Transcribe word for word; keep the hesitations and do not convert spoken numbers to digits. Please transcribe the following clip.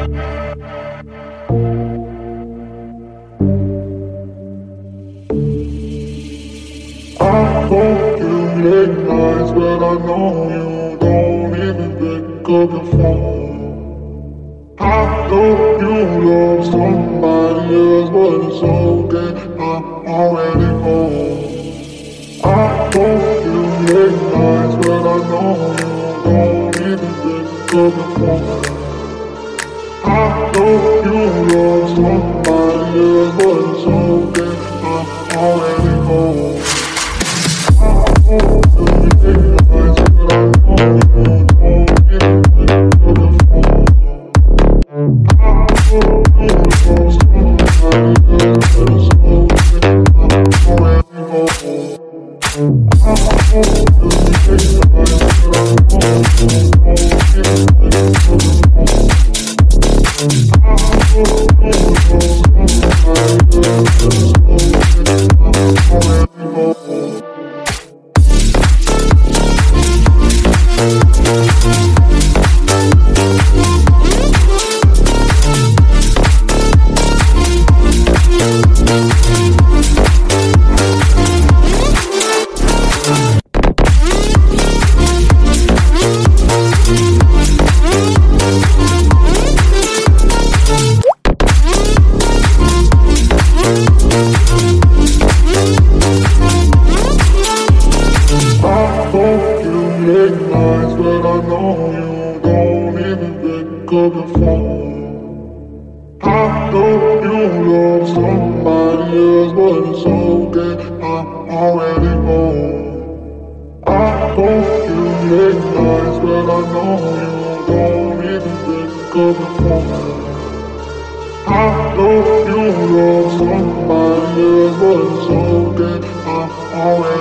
I hope you late nights, but I know you don't even pick up your phone. I hope you love somebody else, but it's okay, I'm already home. I hope you late nights, but I know you don't even pick up your phone. I hope you love somebody else, but it's okay, I'm already home. But I know you don't even pick up your phone. I know you love somebody else, but it's okay, I'm already home. I hope you late nights, but I know you don't even pick up your phone. I know you love somebody else, but it's okay, I'm already home.